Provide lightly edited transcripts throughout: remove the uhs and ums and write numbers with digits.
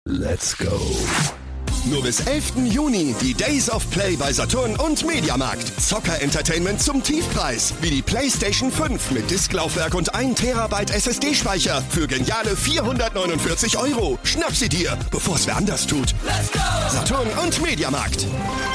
Let's go. Nur bis 11. Juni die Days of Play bei Saturn und Mediamarkt. Zocker-Entertainment zum Tiefpreis. Wie die PlayStation 5 mit Disklaufwerk und 1 Terabyte SSD-Speicher für geniale 449 €. Schnapp sie dir, bevor es wer anders tut. Let's go! Saturn und Mediamarkt.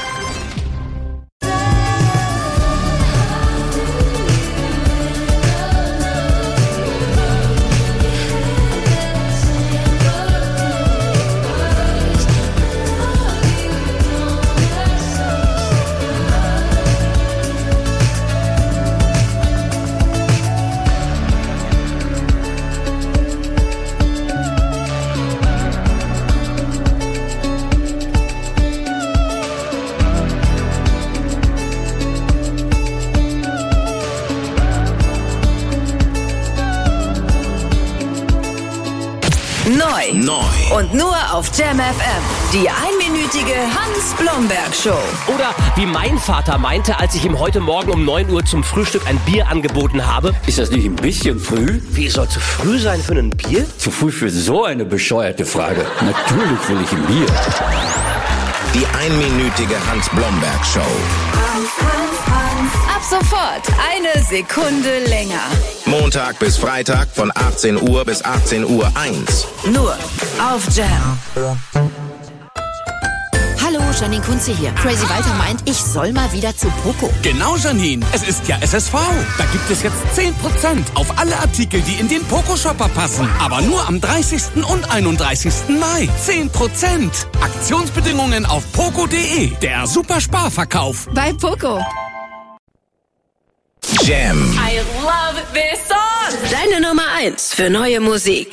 Neu. Und nur auf Jam FM. Die einminütige Hans-Blomberg-Show. Oder wie mein Vater meinte, als ich ihm heute Morgen um 9 Uhr zum Frühstück ein Bier angeboten habe. Ist das nicht ein bisschen früh? Wie soll zu früh sein für ein Bier? Zu früh für so eine bescheuerte Frage. Natürlich will ich ein Bier. Die einminütige Hans-Blomberg-Show. Ab sofort eine Sekunde länger. Montag bis Freitag von 18 Uhr bis 18:01 Uhr. Nur auf Jam. Hallo, Janine Kunze hier. Crazy Walter meint, ich soll mal wieder zu Poco. Genau, Janine. Es ist ja SSV. Da gibt es jetzt 10% auf alle Artikel, die in den Poco-Shopper passen. Aber nur am 30. und 31. Mai. 10%. Aktionsbedingungen auf poco.de. Der Supersparverkauf. Bei Poco. Jam. I love this song. Deine Nummer 1 für neue Musik.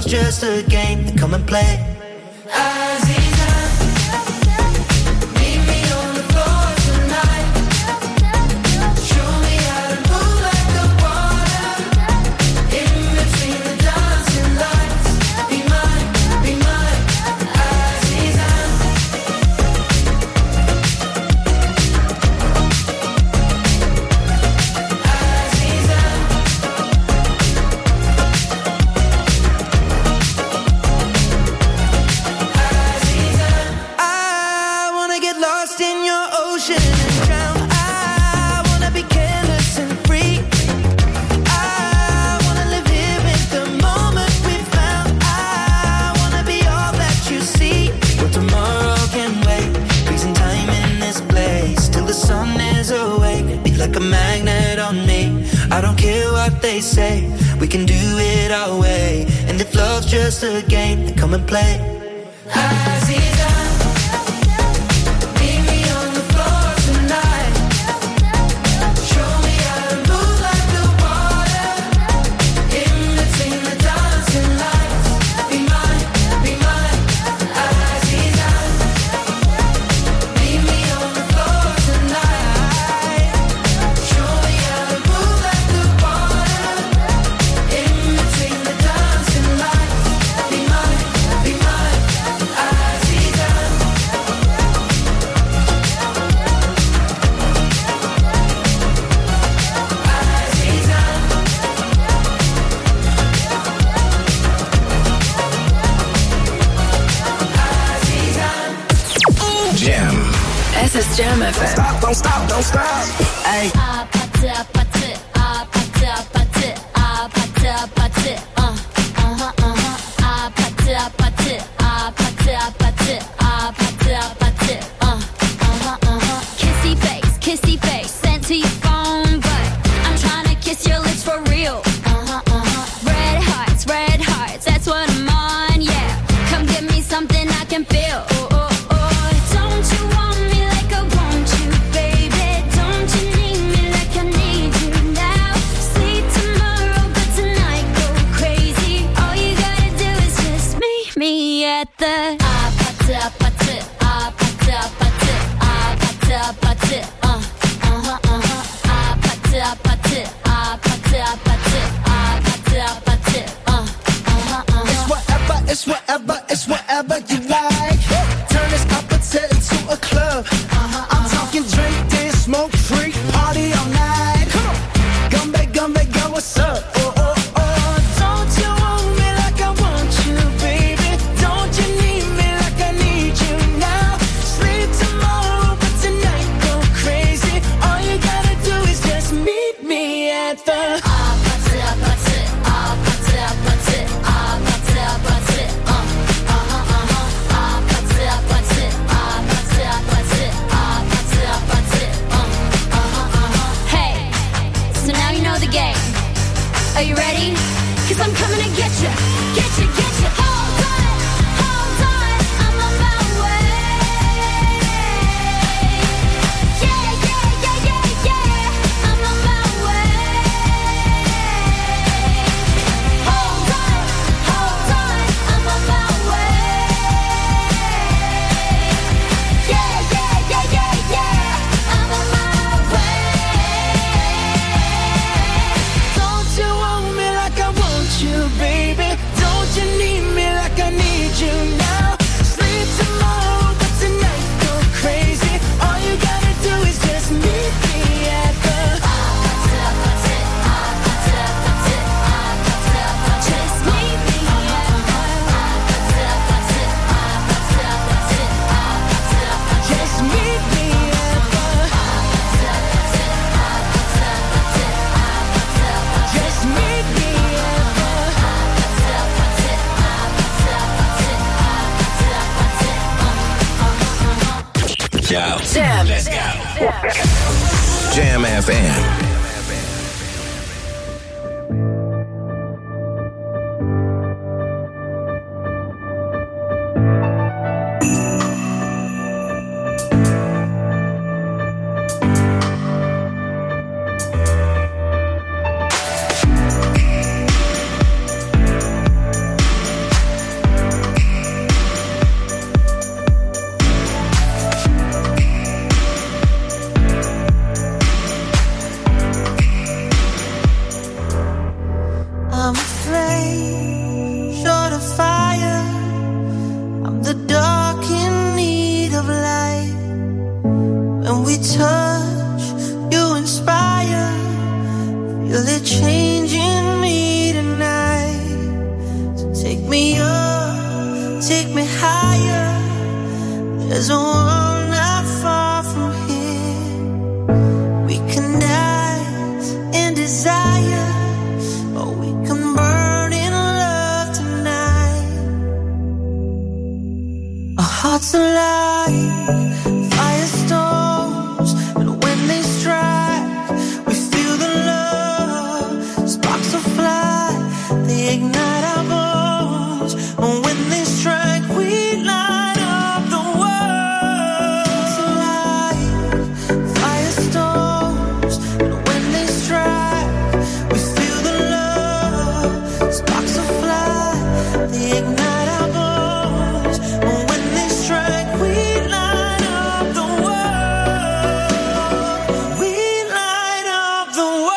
just a game, come and play. They say we can do it our way, and if love's just a game, then come and play. Jam FM. Don't stop, don't stop. Ay. Kissy face, sent to your phone, but I'm trying to kiss your lips for real. Red hearts, that's what I'm on, yeah. Come give me something I can feel. Don't you want me like I want you, baby? Don't you need me like I need you now? Sleep tomorrow, but tonight go crazy. All you gotta do is just meet me at the It's whatever you like. Turn this opposite into a club. I'm talking drink, dance, smoke, freak, party all night. Come on, gumbe, girl, what's up? Don't you want me like I want you, baby? Don't you need me like I need you now? Sleep tomorrow, but tonight go crazy. All you gotta do is just meet me at the Are you ready? 'Cause I'm coming to get you. Hold on, I'm on my way. Yeah, I'm on my way. Hold on, I'm on my way. Yeah, I'm on my way. Don't you want me like I want you, baby? Don't you need me like I need you now? Sleep tomorrow, but tonight go crazy. All you gotta do is just meet me at the just meet me at just meet me at just meet me Yo, Jam. let's go. Jam FM. There's a world not far from here. We can dance in desire, or we can burn in love tonight. Our hearts alive, firestorms, and when they strike, we feel the love. Sparks will fly, they ignite our bones, and when they strike, we light up the world. It's alive, firestorms, and when they strike, we feel the love. Sparks will fly, they ignite our bones, and when they strike, we light up the world. We light up the world.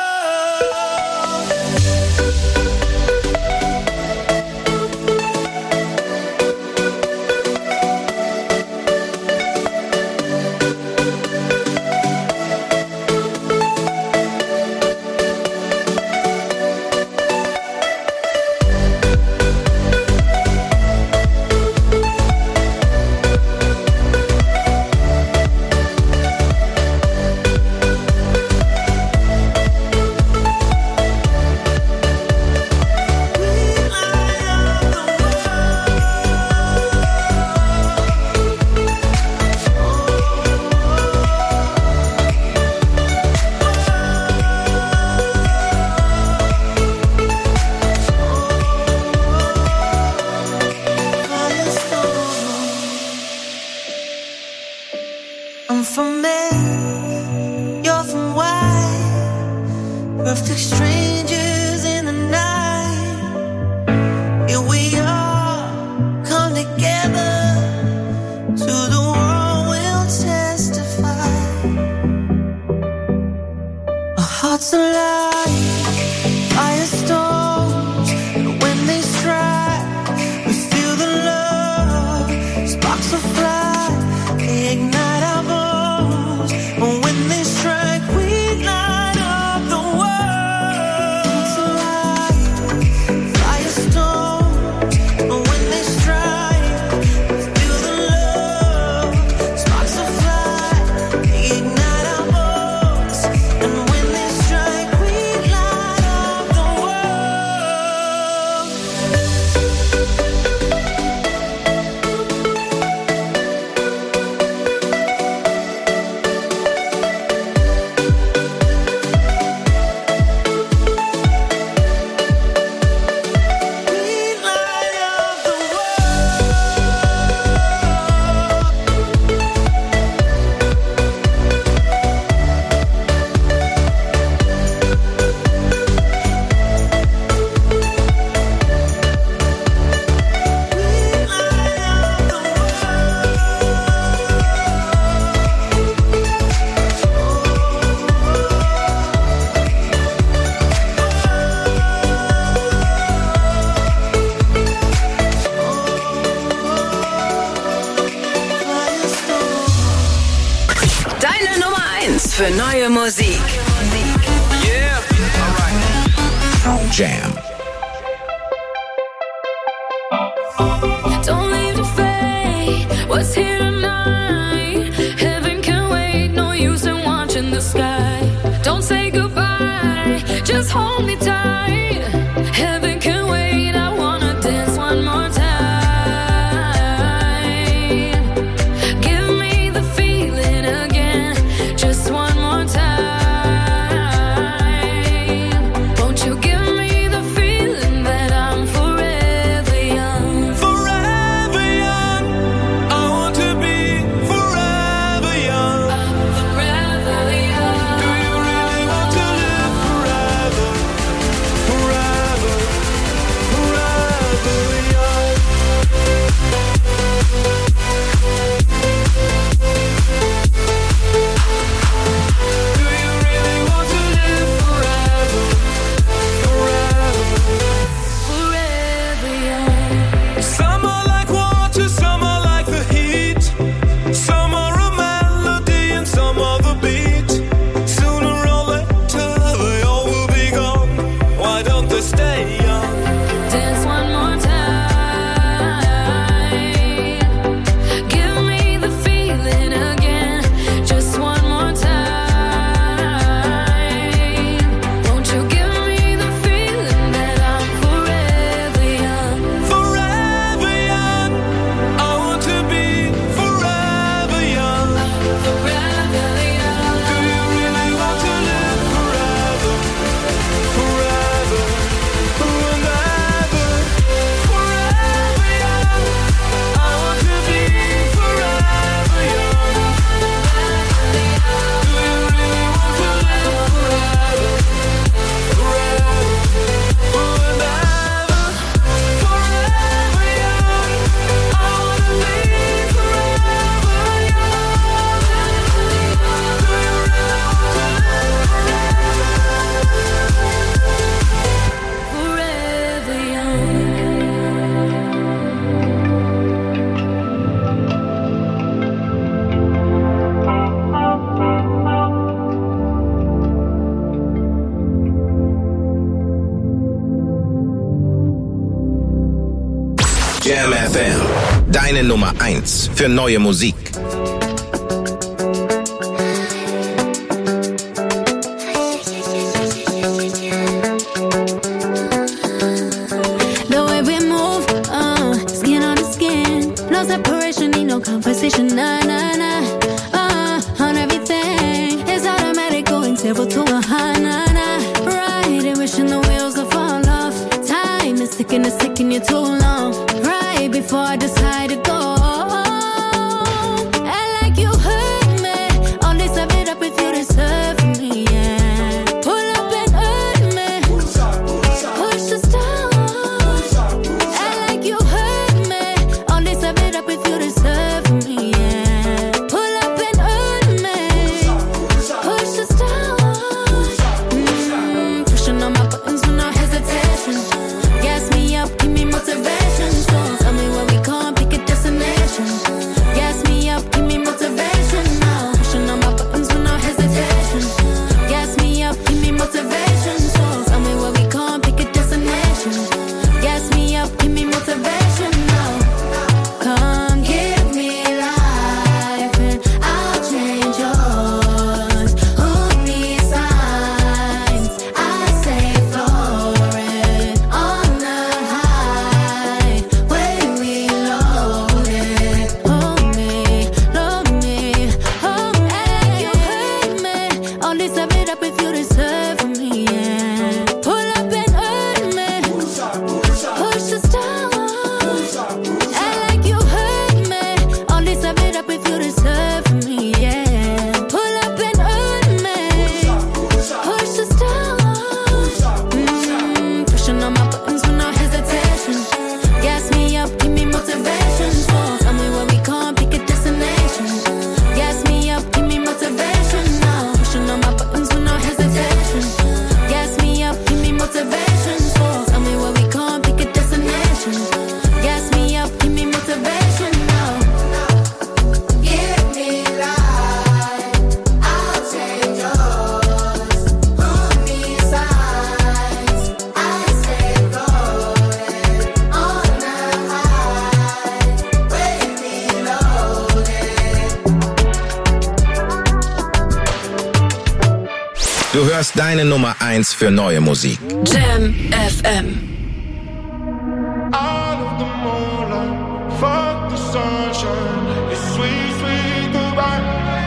I'm from Maine, you're from Wye, perfect strangers in the night. Here we are, come together, to the world we'll testify. Our hearts alive, firestorms, and when they strike, we feel the love. Sparks will fly, they ignite our bones, and when they strike, we light up the world. It's alive, firestorms, and when they strike, we feel the love. Sparks will fly, they ignite our bones, and when they strike, we light up the world. We light up the Deine Nummer 1 für neue Musik. Jam. Don't leave the fate. What's here tonight? Heaven can wait. No use in watching the sky. Don't say goodbye. Just hold me tight. Heaven can wait. I wanna dance one more time. Give me the feeling again. Just one more time. Won't you give me the feeling that I'm forever young? forever young. I want to be Jam FM, deine Nummer 1 für neue Musik. The way we move, skin on skin, no separation, need no conversation, nah, nah, nah. On everything, it's automatic, going 0 to 100, nah, nah. Riding, wishing the wheels will fall off. Time is ticking, it's taking you too long. Right before I decide to go. And like you hurt me, all this I beat up if you deserve me, yeah. Pull up and hurt me, push the stars. And like you hurt me, all this I beat up if you deserve me, yeah. Pull up and hurt me, push the stars. Pushing on my buttons with no hesitation. Gas me up, give me motivation. So tell me where we come, pick a destination. Gas me up, give me motivation now. Pushing on my buttons with no hesitation. Gas me up, give me motivation. So tell me where we come, pick a destination. Gas me up, give me motivation now. Come give me life and I'll change yours. Who needs signs? I say florid on the highway we loaded. Hold me, love me, hold me. And you hurt me, all this I beat up if you deserve me, yeah. Pull up and hurt me, push the stars. And like you hurt me, all this I beat up if you deserve me, yeah. Pull up and hurt me, push the stars. Pushing on my buttons with no hesitation. Gas me up, give me motivation. So tell me where we come, pick a destination. Gas me up, give me motivation now. Pushing on my buttons with no hesitation. Gas me up, give me motivation. So tell me where we come, pick a destination. Gas me up, give me motivation now. Give me life, I'll change yours. Who needs signs? I say floated on the highway we loaded. Du hörst deine Nummer 1 für neue Musik. Jam FM. Out of the moonlight, fuck the sunshine. It's sweet, sweet goodbye.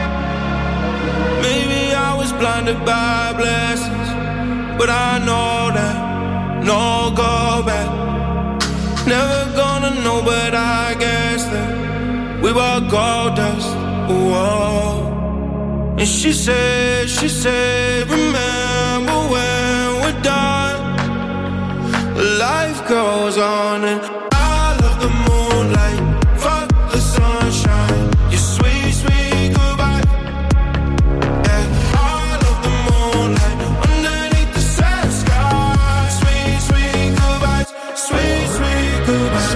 Maybe I was blinded by blessings, but I know that no go back. Never gonna know, but I guess that we were gold dust. Whoa. And she said, remember when we're done, life goes on. And I love the moonlight, fuck the sunshine. Your sweet, sweet goodbye. Yeah, I love the moonlight underneath the sad sky. Sweet, sweet goodbyes, sweet, sweet goodbyes.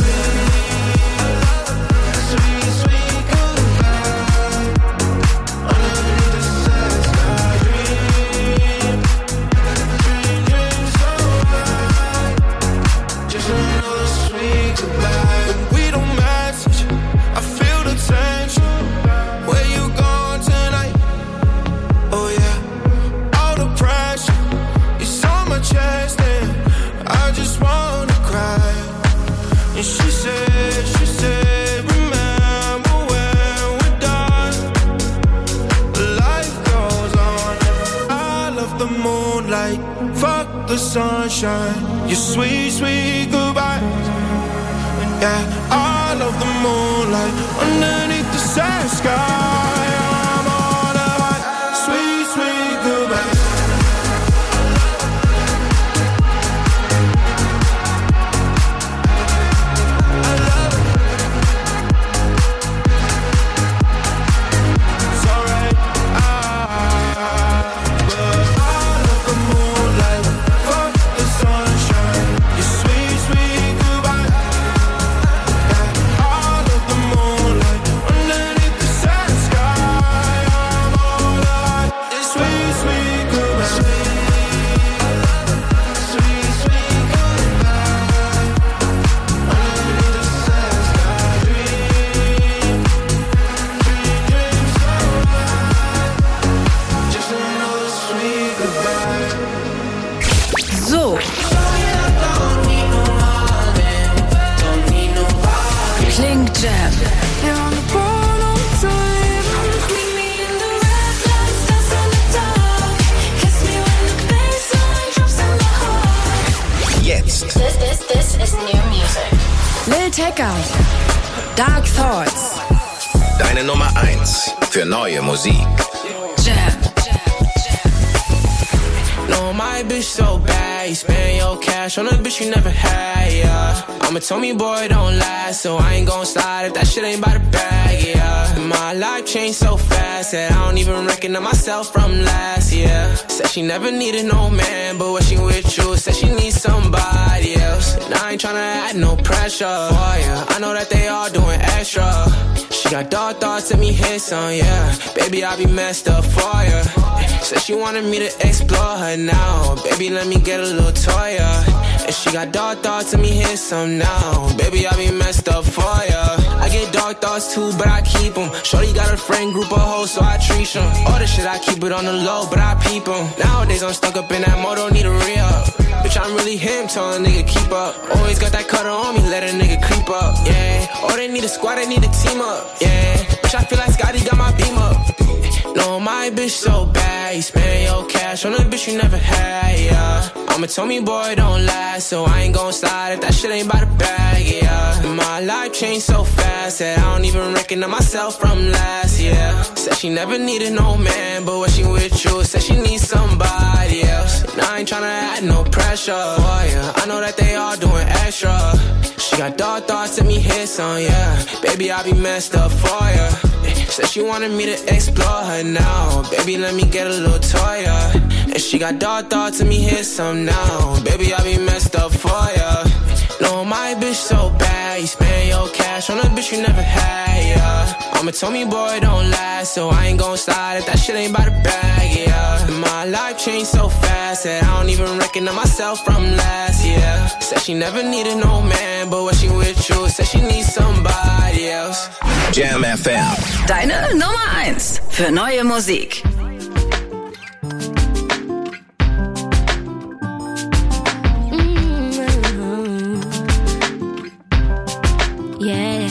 Sweet, sweet goodbye. Underneath the sad sky. Dream, dream so high. Just another sweet goodbye. When we don't message, I feel the tension. Where you going tonight? Oh yeah, all the pressure is on my chest and I just wanna cry. And she said, remember when we're done, life goes on. I love the moonlight, fuck the sunshine. Your sweet, sweet goodbye. Yeah, I love the moonlight underneath the sad sky. I'm on a high, sweet, sweet goodbye. I love it. It's alright. But I love the moonlight, fuck the sunshine. Your sweet, sweet goodbye. Jam. You're on the board on time. Meet me in the red lights, dance in the dark. Kiss me when the bassline drops in the heart. Jetzt. This is new music. Lil Tecca. Dark Thoughts. Deine Nummer 1 für neue Musik. Jam. No, my bitch so bad, you spend your cash on a bitch you never had, yeah. I'm a Tommy boy, don't last, so I ain't gon' slide if that shit ain't by the bag, yeah. My life changed so fast that I don't even recognize myself from last year. Said she never needed no man, but when she with you, said she needs somebody else. And I ain't tryna add no pressure for ya. I know that they all doing extra. She got dark thoughts, let me hit some, yeah. Baby, I be messed up for ya. Said she wanted me to explore her now. Baby, let me get a little toy, yeah. And she got dark thoughts, let me hit some now. Baby, I be messed up for ya. I get dark thoughts too, but I keep them. Shorty got a friend group of hoes, so I treat them. All the shit, I keep it on the low, but I peep them. Nowadays, I'm stuck up in that mode, don't need a re-up. Bitch, I'm really him, tell a nigga keep up. Always got that cutter on me, let a nigga creep up, yeah. Oh, they need a squad, they need a team up, yeah. Bitch, I feel like Scotty got my beam up. No, my bitch so bad, you spend your cash on a bitch you never had, yeah. I'm a Tommy boy, don't last, so I ain't gon' slide if that shit ain't by the bag, yeah. My life changed so fast that I don't even recognize myself from last year. Said she never needed no man, but when she with you, said she needs somebody else. And I ain't tryna add no pressure for ya. I know that they all doing extra. She got dark thoughts, let me hit some, yeah. Baby, I be messed up for ya. Said she wanted me to explore her now. Baby, let me get a little toy, yeah. And she got dark thoughts, let me hit some now. Baby, I be messed up for ya. No, my bitch so bad, you spend your cash on a bitch you never had, yeah. I'm a Tommy boy, don't last, so I ain't gon' slide if that shit ain't by the bag, yeah. My life changed so fast that I don't even recognize myself from last year. Said she never needed no man, but when she with you, said she needs somebody else. Jam FM. Deine Nummer 1 für neue Musik. Yeah.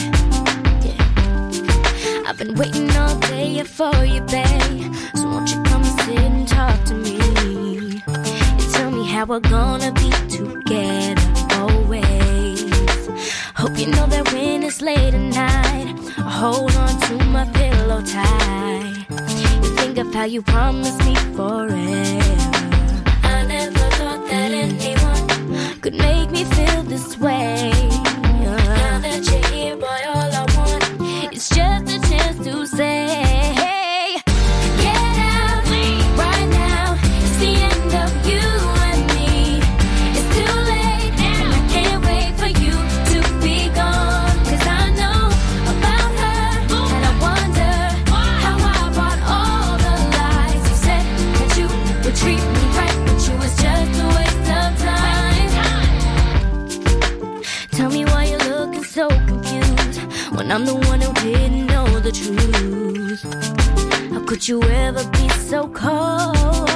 I've been waiting all day for you, babe. So won't you come sit and talk to me? And tell me how we're gonna be together always. Hope you know that when it's late at night, I hold on to my pillow tight. You think of how you promised me forever. I never thought that anyone could make me feel this way. Now that you're here, boy, all I want is just a chance to say, hey, get out right now. It's the end of you and me. It's too late and I can't wait for you to be gone. 'Cause I know about her and I wonder how I brought all the lies. You said that you would treat me right, but you was just a waste of time. Tell me why you're looking so confused when I'm the one who didn't know the truth. How could you ever be so cold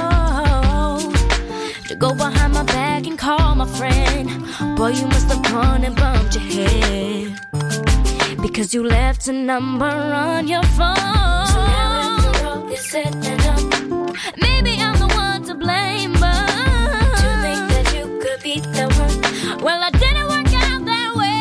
to go behind my back and call my friend? Boy, you must have gone and bumped your head because you left a number on your phone. So now after all is said and done, maybe I'm the one to blame, but to think that you could be the one, well, I didn't work out that way.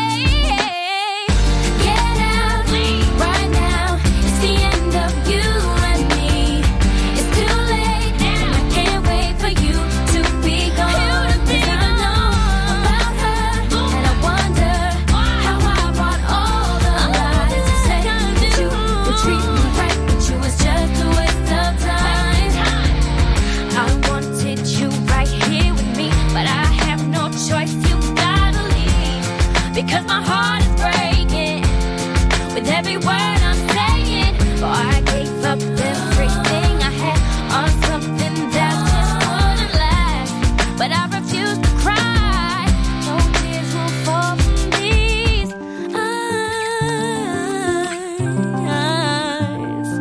Get out right now. It's the end of you and me. It's too late and I can't wait for you to be gone. 'Cause I know about her and I wonder how I brought all the lies. You said that you would treat me right, but you was just a waste of time. I wanted you right here with me, but I have no choice. You gotta leave because my heart is breaking with every word I'm saying. Boy, I gave up everything I had on something that just wouldn't last, but I refuse to cry. No tears will fall from these eyes.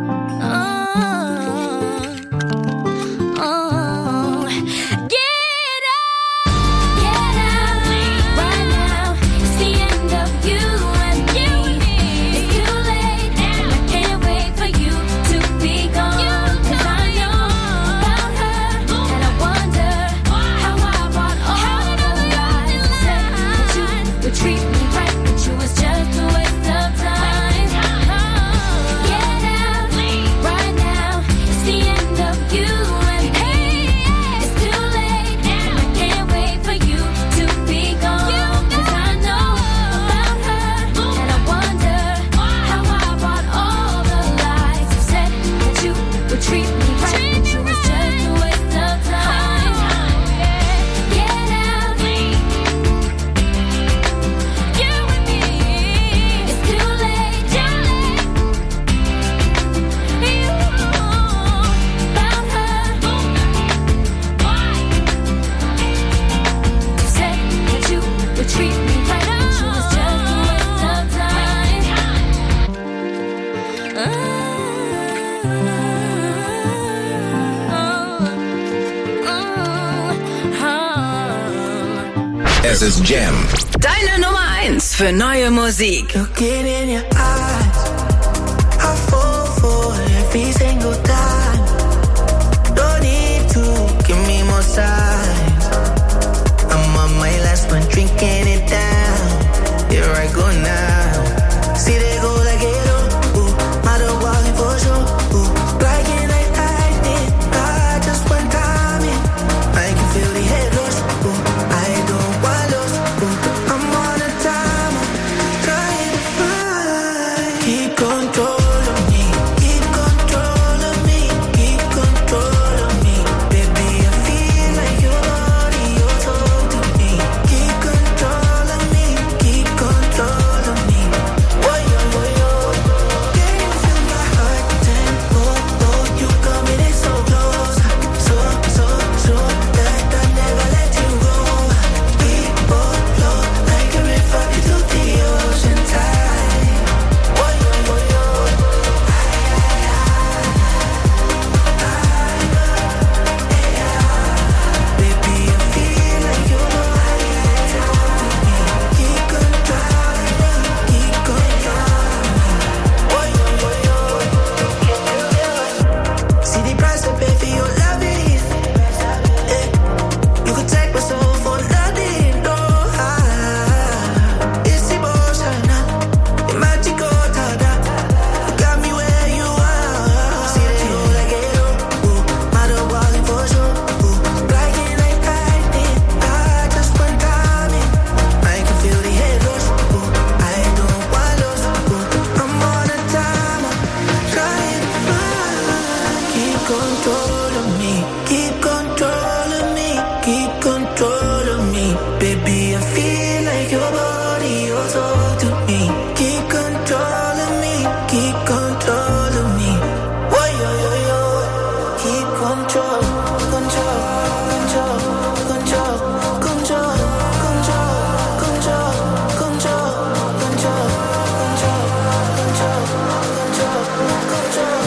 Oh. Get out right now. It's the end of Das ist Jam. Deine Nummer 1 für neue Musik. Look it in your eyes. I fall for every single time. Don't need to give me more signs. I'm on my last one, drinking it down. Here I go now. See they go like it up. Ooh, mother walking for sure. Ooh, like it like I did. I just went time in. I can feel the head rush. Ooh, I don't want lost. Ooh, I'm on a timer, trying to find. Keep control of me. Keep control of me. Keep control of me. Baby, I feel like your body, your soul to me. Keep control of me. Keep control of me. Boy, yo, yo, yo. Can you feel my heart tempo? Oh, you coming in so close. So that I never let you go. We both flow like a river into the ocean tide. Boy, yo, yo, yo. Baby, I feel like your body is on me. Keep control of me. Keep control of me. Boy, yo, yo, yo. See the price I pay for your loving. You could take my soul for nothing. No, it's emotional, it's magical, tada. You got me where you are. See they go like it up. Ooh, mother walking for sure. Ooh, like it like I did. I just went time in. I can feel the head rush. Ooh, I don't want lost. Ooh, I'm on a timer, trying to find. Keep control of me. Keep control of me. Keep control of me. Baby, I feel like your body, your soul to me. Keep control of me. Keep control of me. Boy, yo, yo, yo. Keep control, control, control, control, control, control, control, control, control, control, control, control, control.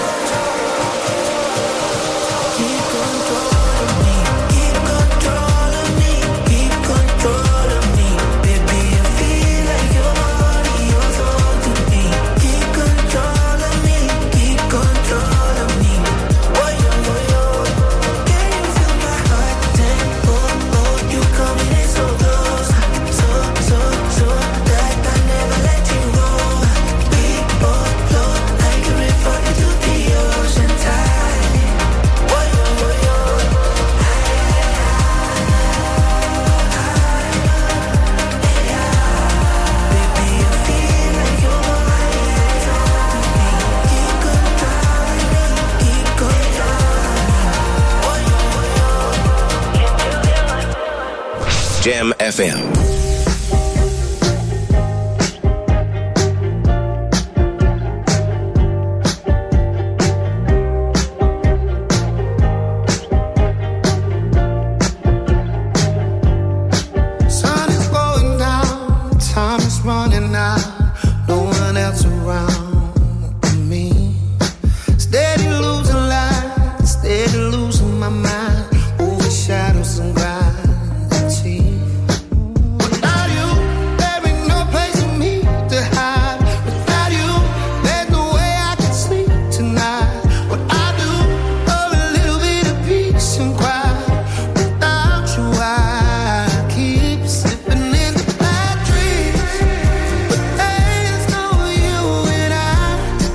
Keep control of me. Keep control of me. Keep control of me. Baby, I feel like your body, your soul to me. Keep control of me. Keep control of me. Boy, yo, yo, yo. Can you feel my heart tempo? Oh, you coming in so close. So that I never let you go. We both flow like a river into the ocean tide. Boy, yo, yo, yo. Baby, I feel like your body is on me. Keep control of me. Keep control of me. Boy, yo, yo, yo. Jam FM. Sun is going down, time is running out, no one else around but me. Steady losing light, steady losing my mind, over shadows and grind and teeth. Without you, there ain't no place for me to hide. Without you, there's no way I can sleep tonight. What I do for a little bit of peace and quiet. Without you, I keep slipping into bad dreams. But there's no you and I.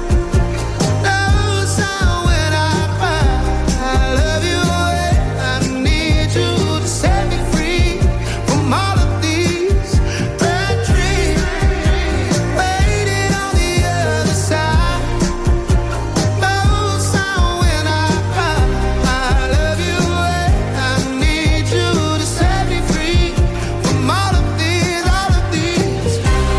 No sound when I cry. I love you and I need you to set me free from all of these bad dreams. Waiting on the other side. No sound when I cry. I love you and I need you to set me free from all of these bad dreams.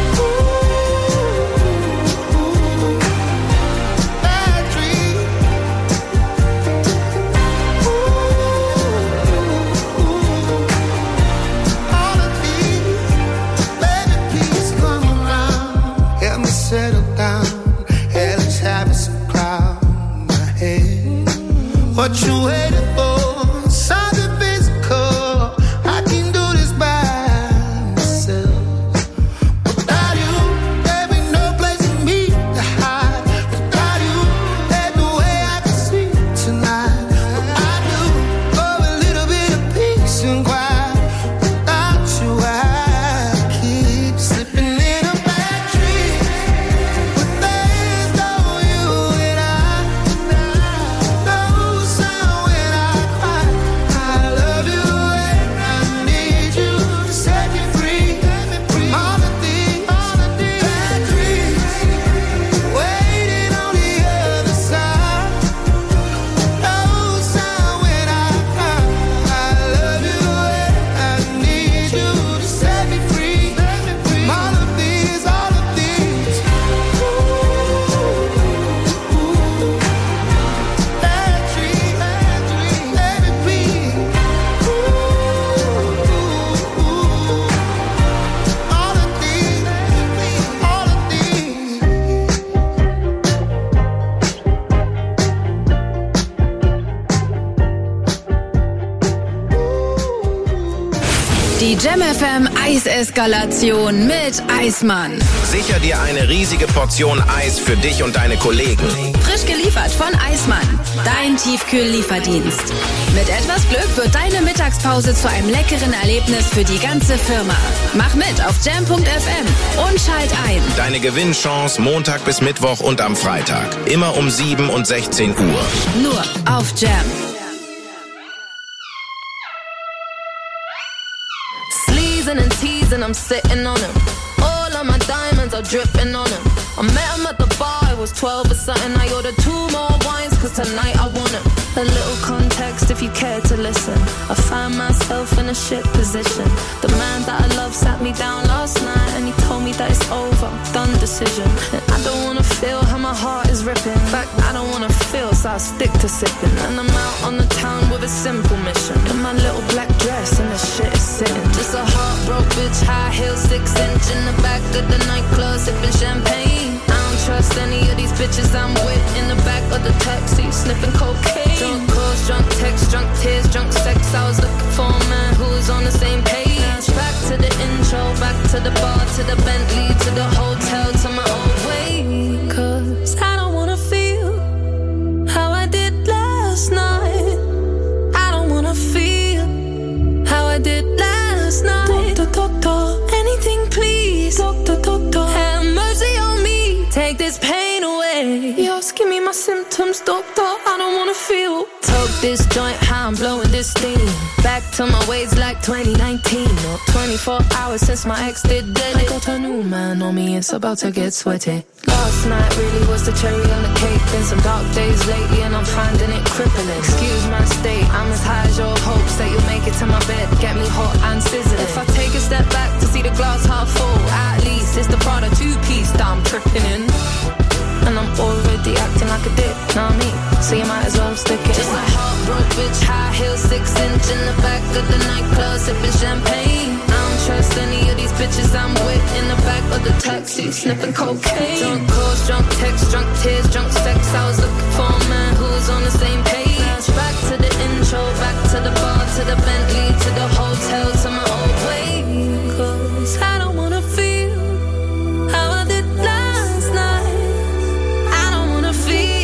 All of these, baby, please come around. Help me settle down. Hellish habits of cloud my head. What you waiting for? Something physical. I can do this by Jam FM Eiseskalation mit Eismann. Sicher dir eine riesige Portion Eis für dich und deine Kollegen. Frisch geliefert von Eismann. Dein Tiefkühl-Lieferdienst. Mit etwas Glück wird deine Mittagspause zu einem leckeren Erlebnis für die ganze Firma. Mach mit auf jam.fm und schalt ein. Deine Gewinnchance Montag bis Mittwoch und am Freitag. Immer um 7 und 16 Uhr. Nur auf Jam. Sleezing and teasing, I'm sitting on him. All of my diamonds are dripping on him. I met him at the bar, I was 12 or something. I ordered 2 more wines, cause tonight I want him. A little context if you care to listen. I find myself in a shit position. The man that I love sat me down last night and he told me that it's over, done decision. And I don't wanna feel how my heart is ripping. In fact, I don't wanna feel, so I stick to sipping. And I'm out on the town with a simple mission. In my little black dress and the shit is sitting. Just a heartbroken bitch, high heel, 6-inch in the back of the nightclub, sipping champagne. I don't trust any of these bitches I'm with in the back of the taxi, sniffing cocaine. Drunk calls, drunk texts, drunk tears, drunk sex. I was looking for a man who was on the same page. Back to the intro, back to the bar, to the Bentley, to the hotel, to my old way. Cause I don't wanna feel how I did last night. I don't wanna feel how I did last night. Doctor, anything please. Doctor, have mercy on me. Take this pain away. Just give me my symptoms, doctor. I don't wanna feel. Toke this joint, how I'm blowing this steam. Back to my ways like 2019. Or 24 hours since my ex did dead. I got a new man on me, it's about to get sweaty. Last night really was the cherry on the cake. Been some dark days lately and I'm finding it crippling. Excuse my state, I'm as high as your hopes that you'll make it to my bed. Get me hot and sizzling. If I take a step back to see the glass half full, at least it's the Prada 2-piece that I'm tripping in. And I'm already acting like a dick, know what I mean? So you might as well stick it. Just a heartbroken bitch, high heel, 6-inch in the back of the nightclub, sipping champagne. I don't trust any of these bitches I'm with in the back of the taxi, sniffing cocaine. Drunk calls, drunk texts, drunk tears, drunk sex. I was looking for a man who was on the same page. Back to the intro, back to the bar, to the Bentley, to the hotel, to my old way. Cause I don't wanna feel how I did last night. I don't wanna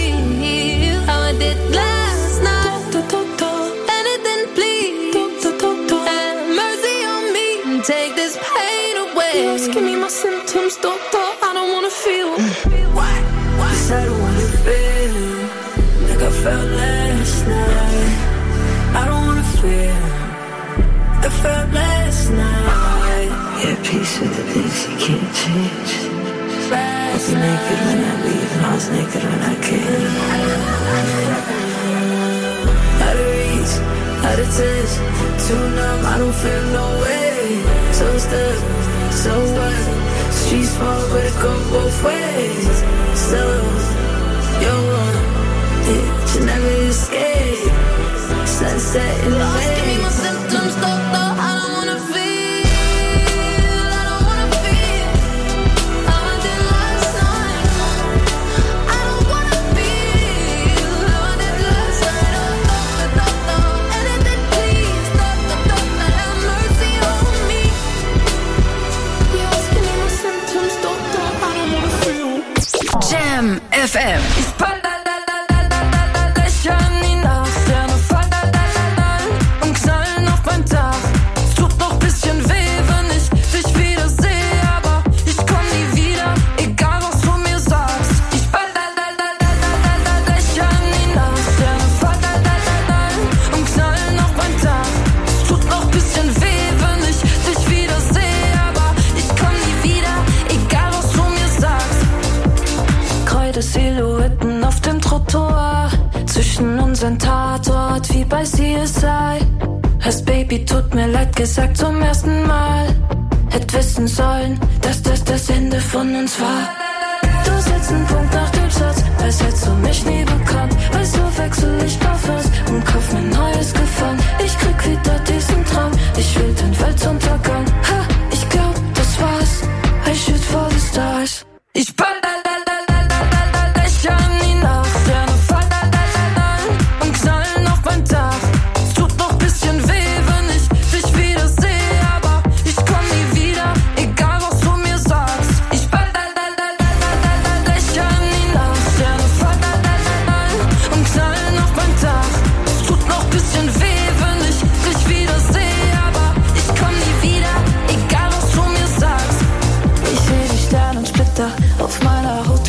feel how I did last night. Doctor, anything please. Doctor, have mercy on me and take this pain away. Just give me my symptoms, doctor. I don't wanna feel. What? Cause I don't wanna feel like I felt last night. I don't wanna feel like I felt last night. Yeah, peace with the things you can't change. I was naked when I leave and I was naked when I came. Out of reach, out of touch, too numb, I don't feel no way. So stuck, so what? Street small, but it go both ways. So, you're one, it you never escape. Sunset in the Lost, give me my symptoms, doctor. I don't wanna feel. I don't wanna feel how I did last night. I don't wanna feel how I did last night. Doctor, anything please. Doctor, have mercy on me. Just give me my symptoms, doctor. I don't wanna feel. Jam FM. Silhouetten auf dem Trottoir, zwischen unseren Tatort wie bei CSI. Hast Baby, tut mir leid gesagt zum ersten Mal. Hätt wissen sollen, dass das das Ende von uns war. Du setzt einen Punkt nach dem Satz, als hättest du mich nie bekannt. Weißt du, wechsel ich Parfums und kauf mir neues Gefallen. Ich krieg wieder diesen Traum, ich will den Weltuntergang. Ha, ich glaub, das war's, I shoot for the stars. Ich bin und knallen auf mein Dach. Es tut noch bisschen weh, wenn ich dich wieder sehe, aber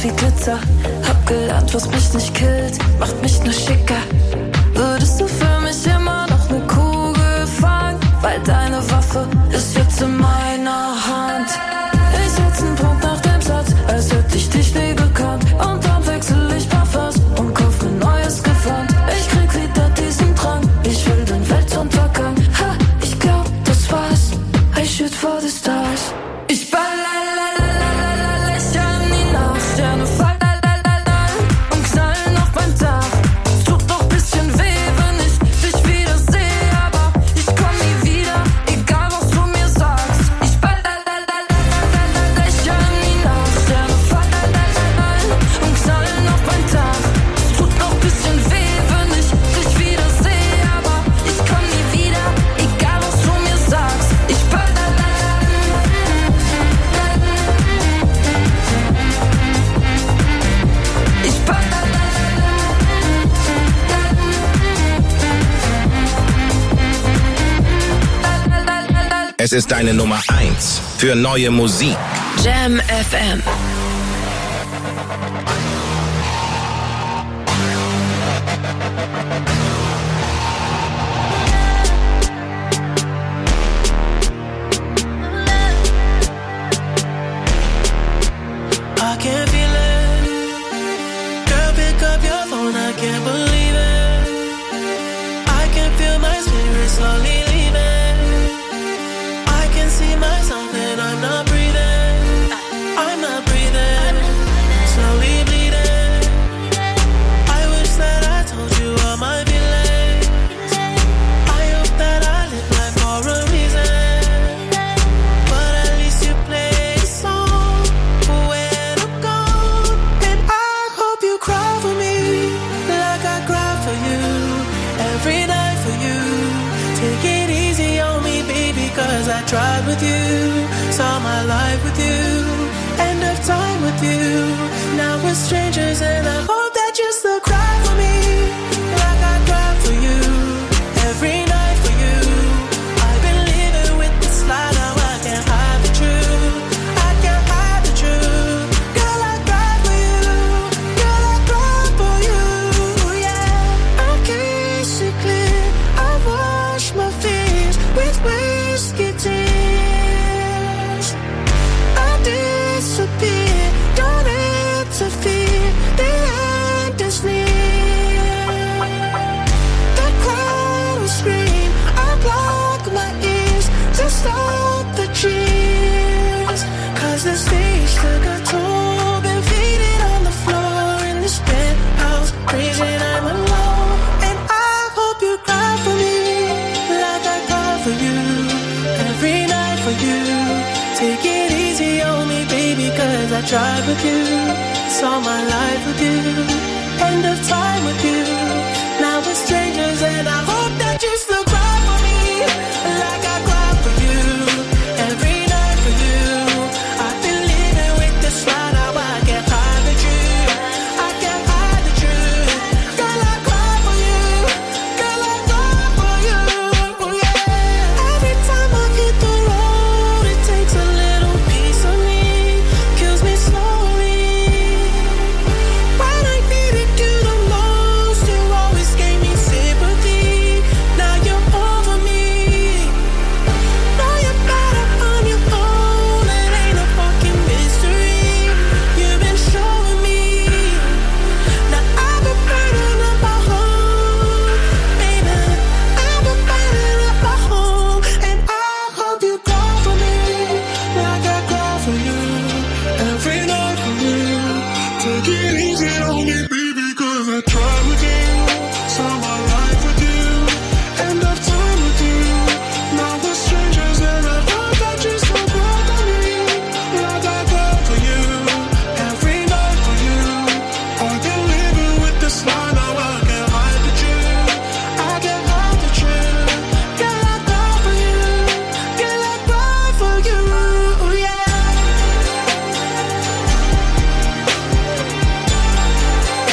wie Glitzer. Hab gelernt, was mich nicht killt, macht mich nur schicker. Würdest du für mich immer noch ne Kugel fangen? Weil deine Waffe ist jetzt in meiner Hand. Ich setz einen Punkt nach dem Satz, als hätte ich dich nie gekannt. Und dann wechsel ich Parfums und kauf mir neues Gewand. Ich krieg wieder diesen Drang, ich will den Weltuntergang. Ha, ich glaub, das war's. I shoot for the stars. Ich lächle in die Nacht, Sterne fallen und knallen auf mein Dach. Es tut doch bisschen weh, wenn ich dich wieder sehe, aber ich komm nie wieder, egal was du mir sagst. Ich lächle in die Nacht, Sterne fallen und knallen auf mein Dach. Es tut doch bisschen weh, wenn ich dich wieder sehe, aber ich komm nie wieder, egal was du mir sagst. Ich Es ist deine Nummer 1 für neue Musik. Jam FM. I can't feel it. Girl, pick up your phone, I can't believe it. I can feel my spirit slowly leaving. I can see myself and I'm not breathing. I'm not breathing. Slowly bleeding. I wish that I told you all my feelings. I hope that I live life for a reason. But at least you play a song when I'm gone. And I hope you cry for me like I cry for you. Every night for you. Take it easy on me, baby, cause I tried with you. Saw my life with you. End of time with you. Now we're strangers and I hope that you still cry for me like I cry for you. Every night for you. I've been living with this lie, now I can't hide the truth. I can't hide the truth. Girl, I cry for you. Girl, I cry for you. Yeah. I can't see clear. I wash my fears with whiskey tears. I disappear. Don't interfere. The end is near. The crowd will scream. I block my ears to stop the cheers. Cause the stage took a toll. Been faded on the floor in this penthouse. Crazy, I'm alone. And I hope you cry for me like I cry for you. Every night for you. Take it easy on me, baby, cause I tried with you. Saw my life with you. End of time with you. Now we're strangers and I hope that you still cry for me like I cry for you. Every night for you. I've been living with this lie, now I can't hide the truth. I can't hide the truth. Girl, I cry for you. Girl, I cry for you. Yeah. Every time I hit the road, it takes a little piece of me. Kills me slowly. When I needed you the most, you always gave me sympathy. Now you're over me. Know you're better on your own. It ain't a fucking mystery. You've been showing me. Now I've been burning up my home, baby. I've been burning up my home, and I hope you cry for me like I cry for you. Every night for you. Take it easy on me, baby, cause I tried with you. Saw my life with you. End of time with you. Now we're strangers and I hope that you still cry for me like I cry for you. Every night for you. I've been living with this lie, now I can't hide the truth. I can't hide the truth. Girl, I cry for you. Girl, I cry for you. Yeah.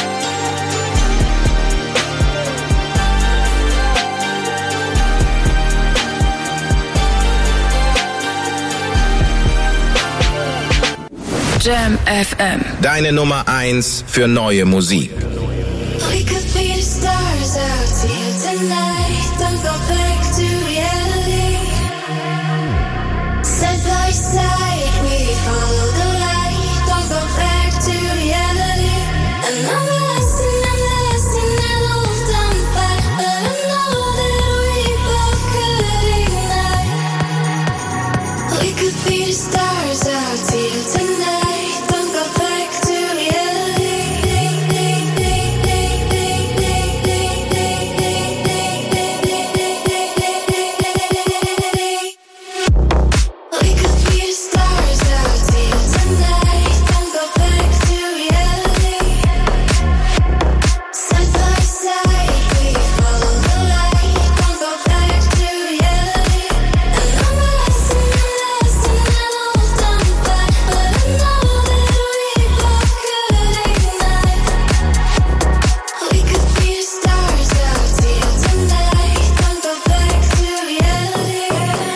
Jam FM. Deine Nummer 1 für neue Musik. We could be the stars out here tonight. Don't go back to reality. Side by side, we follow the light. Don't go back to reality. And I'm lost in that old dumb fight. But I know that we both could ignite. We could be the stars out here tonight. Don't go back to reality. We could be the stars out here tonight. Don't go back to reality. Side by side, we follow the light. Don't go back to reality. And I'm lost in that old dumb fight. But I know that we both could ignite. We could be the stars out here tonight. Don't go back to reality.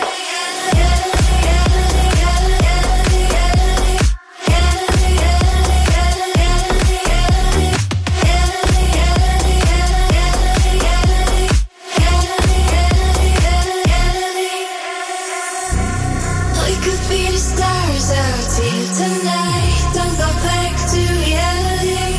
We could be the stars out here tonight. Don't go back to reality.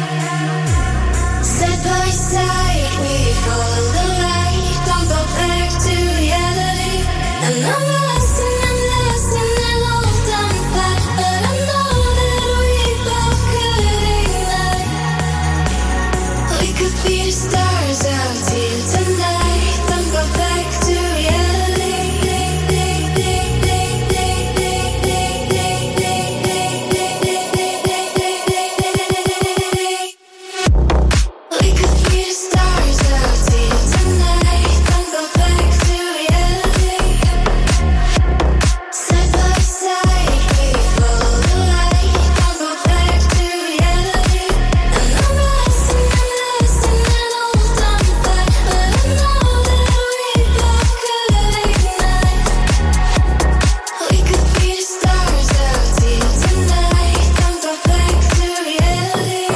Side by side, we follow the light. Don't go back to reality. And I'm lost in that old dumb fight. But I know that we both could ignite. We could be the stars out here tonight. Don't go back to reality. We could be the stars out here tonight. Don't go back to reality. Side by side, we follow the light. Don't go back to reality. And I'm lost in that old dumb fight. But I know that we both could ignite. We could be the stars out here tonight. Don't go back to reality.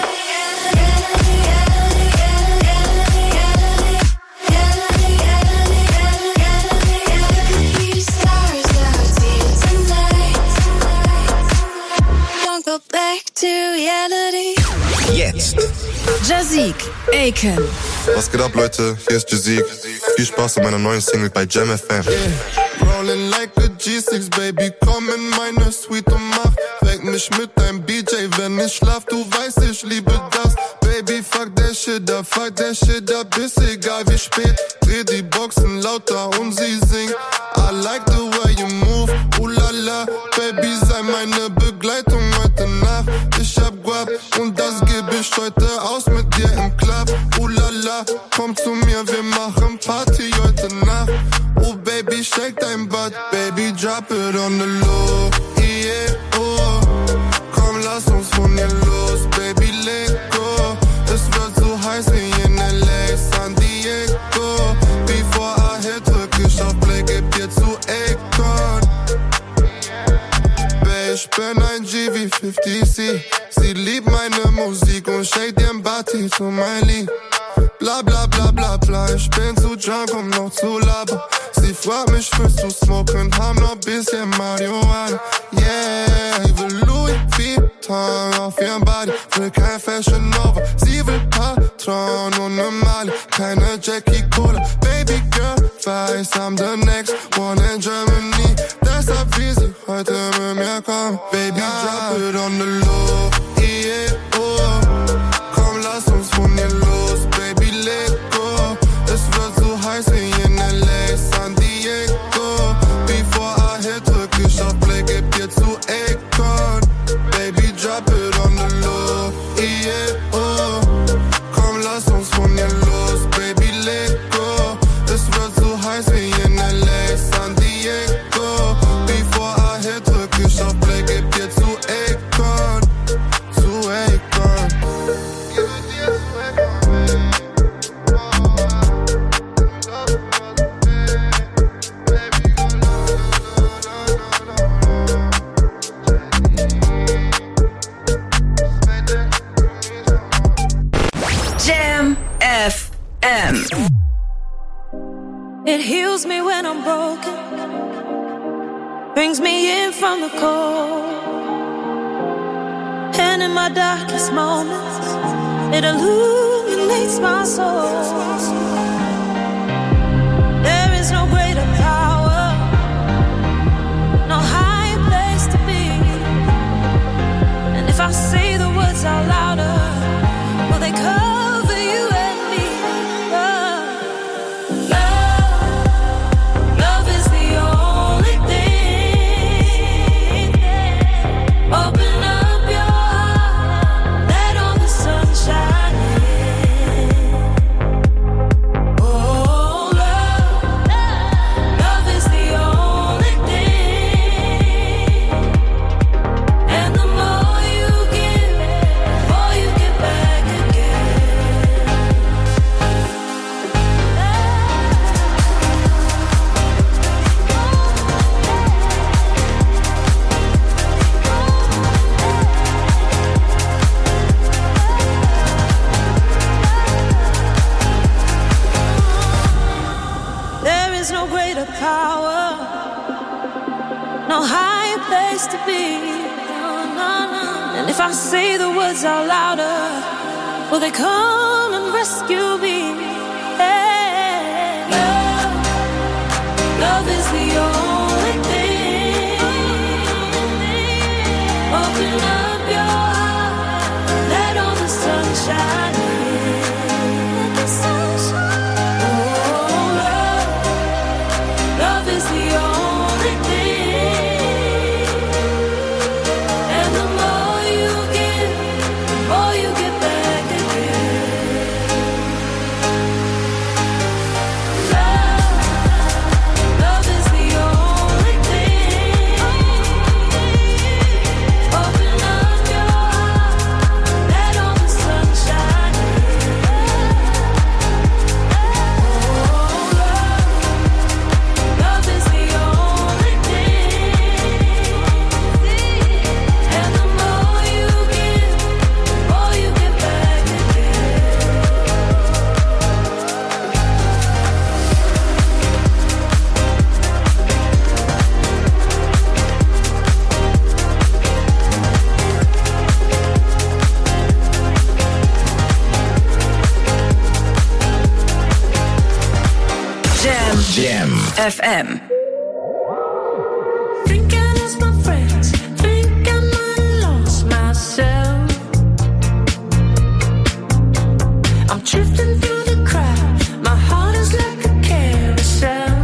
Don't go back to reality. Jetzt. Jazik, Aiken. Was geht ab, Leute? Hier ist Jazik. Viel Spaß an meiner neuen Single bei Jam FM. Rollin' like a G6, Baby, komm in meine Suite und mach Weck mich mit deinem BJ, wenn ich schlaf, du weißt, ich liebe das. Baby, fuck der Shit up, ist egal wie spät. Dreh die Boxen lauter und sie singt. I like the way you move, la, Baby, sei meine Begleitung heute Nacht. Ich hab Guap und das geb ich heute aus mit dir im Club. La, komm zu mir, wir machen Party heute Nacht. Oh Baby, shake dein Butt, Baby, drop it on the low. Yeah, oh, komm, lass uns von hier los, Baby, leg go. Es wird so heiß wie in LA, San Diego. Before I hit, drück ich auf Play, geb dir zu Akon. Babe, ich bin ein G wie 50C. Sie liebt meine Musik und shake den Body zu mein Lied. Bla bla bla bla bla, ich bin zu drunk, um noch zu labern. Sie fragt mich, willst du smoken, haben noch bisschen Marihuana. Yeah, ich will Louis Vuitton auf ihrem Body, will kein Fashion Nova. Sie will Patron und ne Mali, keine Jackie Cola. Baby girl, weiß, I'm the next one in Germany. Deshalb will sie heute mit mir kommen. Baby, drop it on the low, yeah, oh. Komm, lass uns von hier los, Baby, let go. Es wird so heiß wie in LA, San Diego. Before I hit, drück ich auf Play, geb dir zu Akon. Baby, drop it on the low, yeah, oh. Komm, lass uns von hier los, Baby, let go. Es wird so heiß wie in LA, San Diego. Before I hit, drück ich auf Play, geb dir zu Akon. heals me when I'm broken, brings me in from the cold, and in my darkest moments, it illuminates my soul. There is no greater power, no higher place to be, and if I say the words out louder, will they cover you and me? Love is the only thing. Open up your heart, let all the sun shine in. Oh, love is the only thing. And the more you give, more you get back again. There is no greater power, no higher place to be. And if I say the words out louder, will they come and rescue me? Hey, love is the only thing. Open up your heart, let all the sun shine in. Let the sun shine. Oh, love is the only thing. And the more you give, more you get back again. Love is the only thing. Open up your heart, let all the sun shine in. Love is the only thing. And the more you give, more you get back again. Jam FM. Think I lost my friends, think I might lost myself. I'm drifting through the crowd, my heart is like a carousel.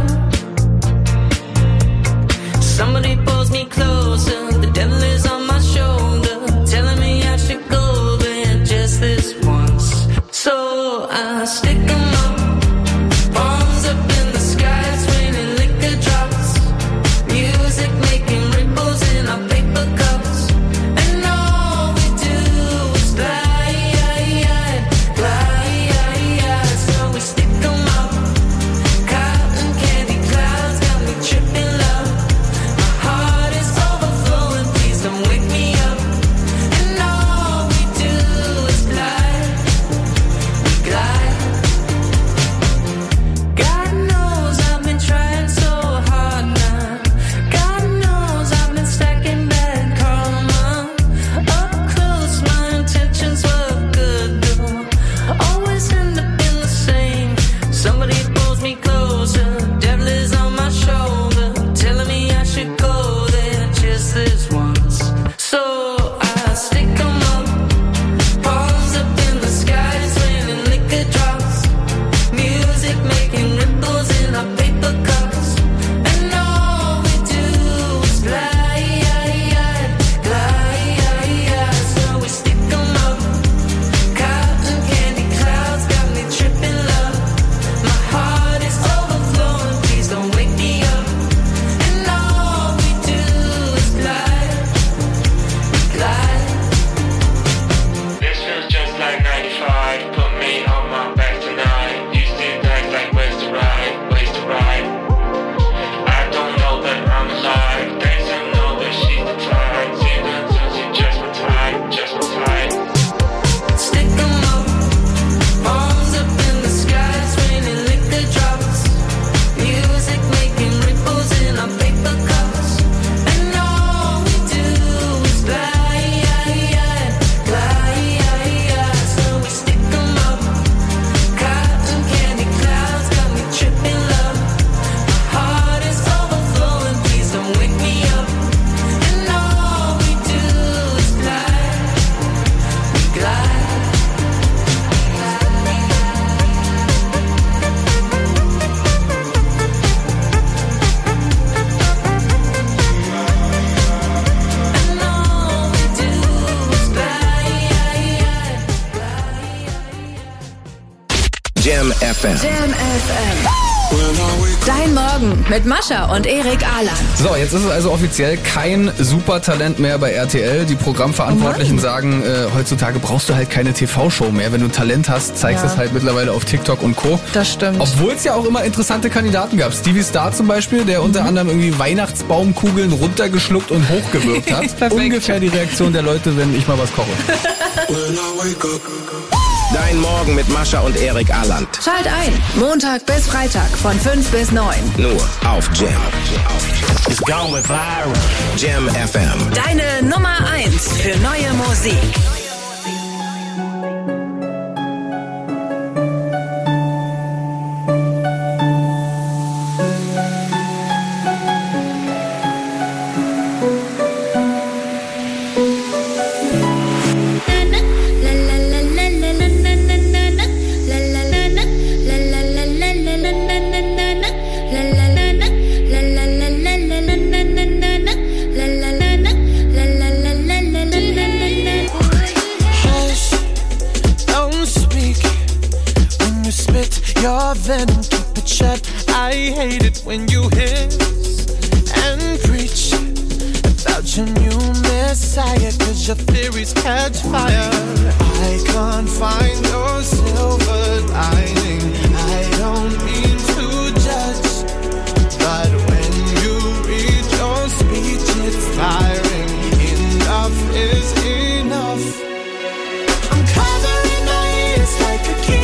Somebody pulls me closer, the devil is on my shoulder, telling me I should go there just this once. So I stick 'em up, palms up in the sky, it's raining liquor FM. Jam FM. Dein Morgen mit Mascha und Erik Ahland. So, jetzt ist es also offiziell kein Supertalent mehr bei RTL. Die Programmverantwortlichen sagen, heutzutage brauchst du halt keine TV-Show mehr. Wenn du Talent hast, zeigst es halt mittlerweile auf TikTok und Co. Das stimmt. Obwohl es ja auch immer interessante Kandidaten gab. Stevie Star zum Beispiel, der unter anderem irgendwie Weihnachtsbaumkugeln runtergeschluckt und hochgewirkt hat. Ungefähr die Reaktion der Leute, wenn ich mal was koche. Dein Morgen mit Mascha und Erik Ahland. Schalt ein, Montag bis Freitag von 5 bis 9. Nur auf Jam. Jam FM. Deine Nummer 1 für neue Musik. Your venom, keep it shut. I hate it when you hiss and preach about your new messiah, 'cause your theories catch fire. I can't find your silver lining. I don't mean to judge, but when you read your speech, it's tiring. Enough is enough. I'm covering my ears like a kid.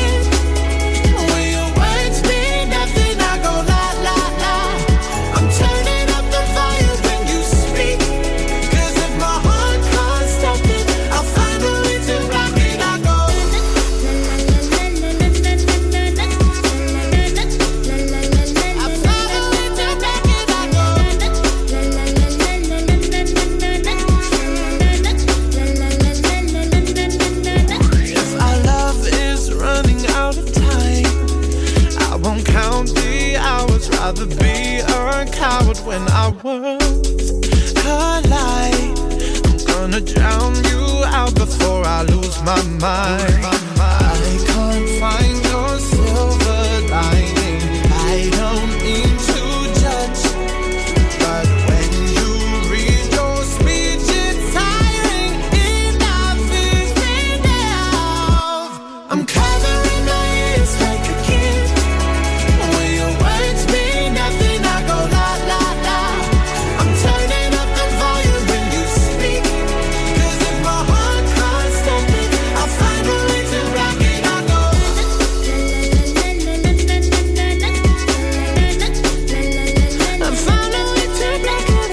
Rather be a coward when our worlds collide. I'm gonna drown you out before I lose my mind. I can't find your silver lining. I don't mean to judge, but when you read your speech, it's tiring. Enough is enough. I'm covering my ears like a kid. When your words mean nothing, I go la la la. I'm turning up the volume when you speak, 'cause if my heart can't stop it, I'll find a way to rock it. I go I found a way to rock it.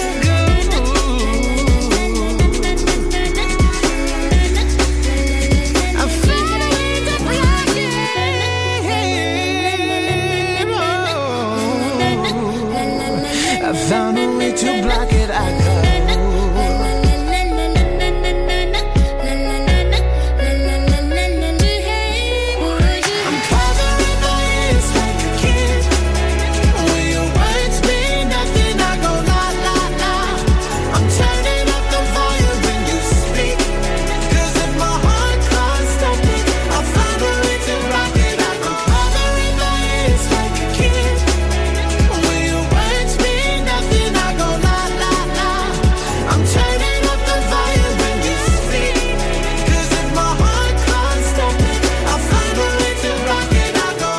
I found a way to rock it. I found a way to block it, I go. I'm covering my ears like a kid. When your words mean nothing, I go la la la. I'm turning up the volume when you speak, 'cause if my heart can't stop it, I'll find a way to rock it. I'm covering my ears like a kid. When your words mean nothing, I go la la la. I'm turning up the volume when you speak, 'cause if my heart can't stop it, I'll find a way to rock it. I go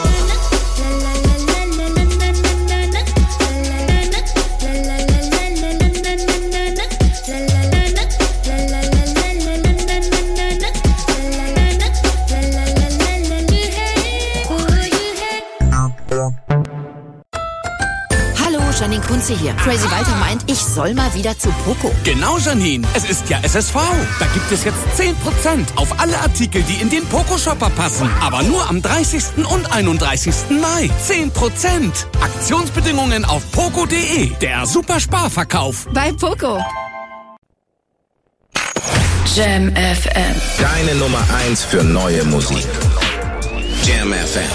Hallo, Janine Kunze hier. Crazy Walter meint, ich soll mal wieder zu Poco. Genau, Janine. Es ist ja SSV. Da gibt es jetzt 10% auf alle Artikel, die in den Poco-Shopper passen. Aber nur am 30. und 31. Mai. 10%. Aktionsbedingungen auf poco.de. Der Supersparverkauf. Bei Poco. Jam FM. Deine Nummer 1 für neue Musik. Jam FM.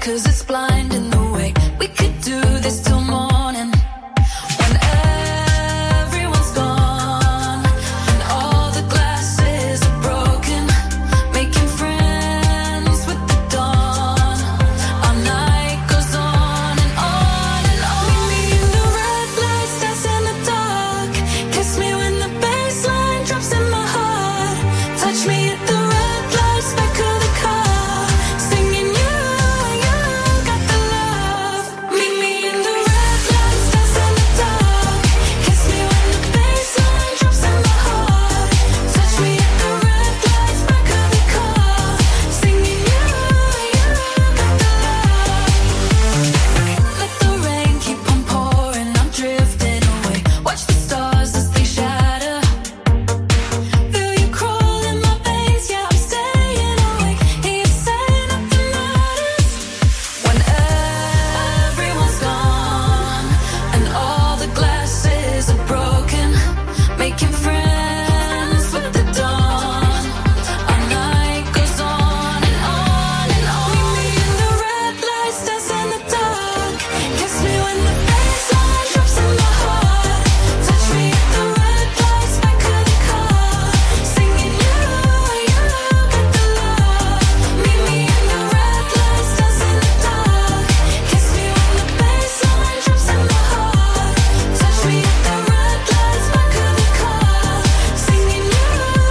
'cause it's blinding the way we could do this till morning. When everyone's gone and all the glasses are broken, making friends with the dawn. Our night goes on and on and on. Meet me in the red lights, dance in the dark. Kiss me when the bassline drops in my heart. Touch me at the red lights, back of the car, singing you got the love. Meet me in the red lights, dance in the dark. Kiss me when the bassline drops in my heart. Touch me at the red lights, back of the car, singing you got the love. Let the rain keep on pouring, I'm drifting away. Watch the stars as they shatter. Feel you crawl in my veins, yeah, I'm staying awake. Hear you say nothing matters. When everyone's gone and all the glasses are broken, making friends with the dawn. Our night goes on and on and on. Meet me in the red lights, dance in the dark. Kiss me when the bassline drops in my heart. Touch me at the red lights, back of the car, singing you got the love. Meet me in the red lights, dance in the dark. Kiss me when the bassline drops in my heart. Touch me at the red lights, back of the car, singing you got the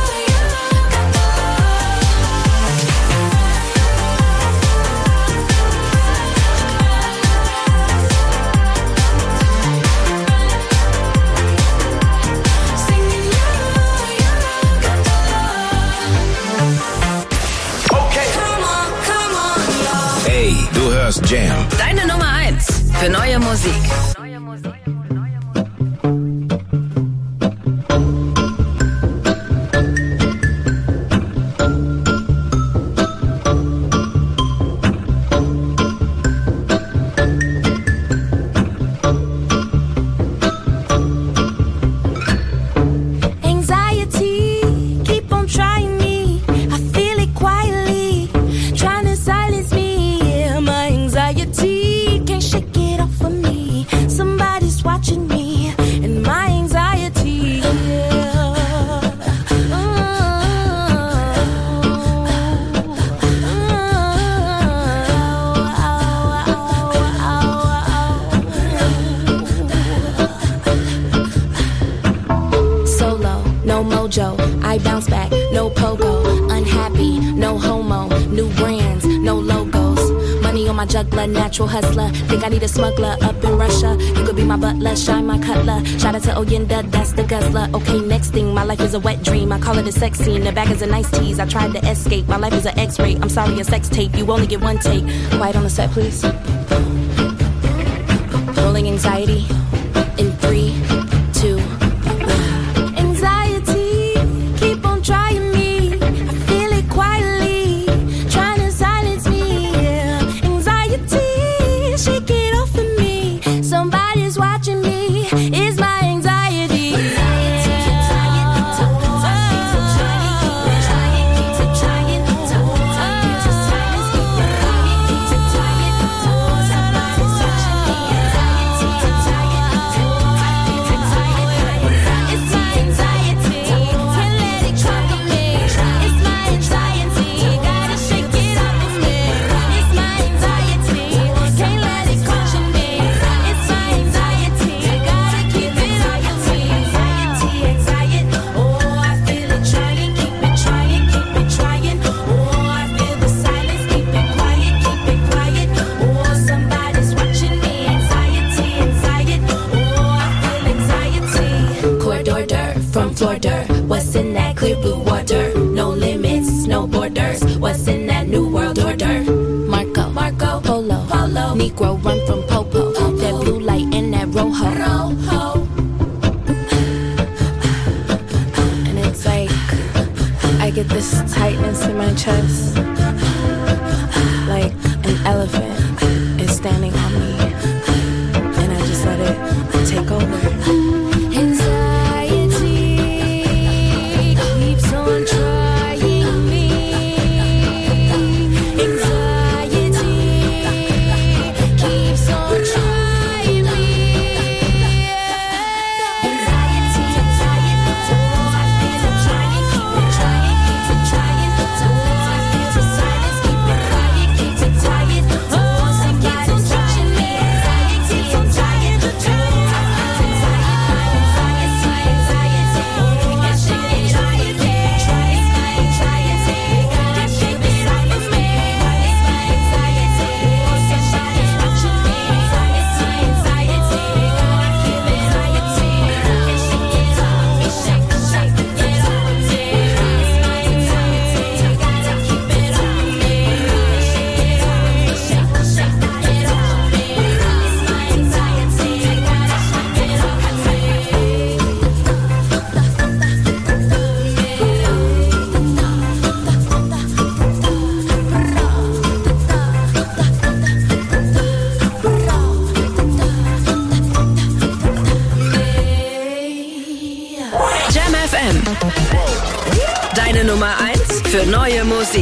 Ey, du hörst Jam. Deine Nummer 1 für neue Musik. Anxiety, keep on trying me. I feel it quietly, trying to silence me. Yeah, my anxiety can't shake it off of me. Somebody's watching me, and my anxiety. Solo, no mojo, I bounce back, no pogo. Unhappy, no homo, new brands, no logos. Money on my juggler, natural hustler. Think I need a smuggler up in Russia. You could be my butler, shine my cutler. Shout out to Oyenda, that's the guzzler. Okay, next thing, my life is a wet dream. I call it a sex scene, the bag is a nice tease. I tried to escape, my life is an X-ray. I'm sorry, a sex tape, you only get one take. Quiet on the set, please. Rolling anxiety in 3, 2, Anxiety, keep on trying me. I feel it quietly, trying to silence me. Yeah. Anxiety, shake it off of me. Somebody's watching me. It's my anxiety. from Florida. What's in that clear blue water? No limits, no borders. What's in that new world order? Marco, Polo, Negro run from Popo. That blue light and that rojo. And it's like I get this tightness in my chest, like an elephant is standing on me, and I just let it take over. Anxiety Nummer 1 für neue Musik.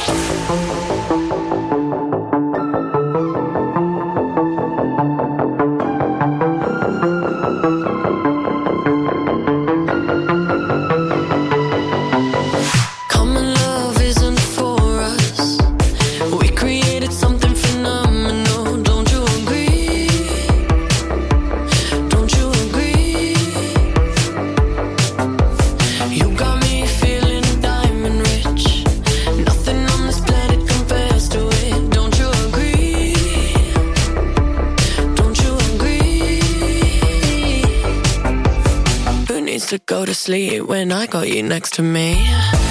Common love isn't for us. We created something phenomenal. Don't you agree? Don't you agree? You got me feeling diamond rich. Nothing on this planet compares to it. Don't you agree? Don't you agree? Who needs to go to sleep when I got you next to me?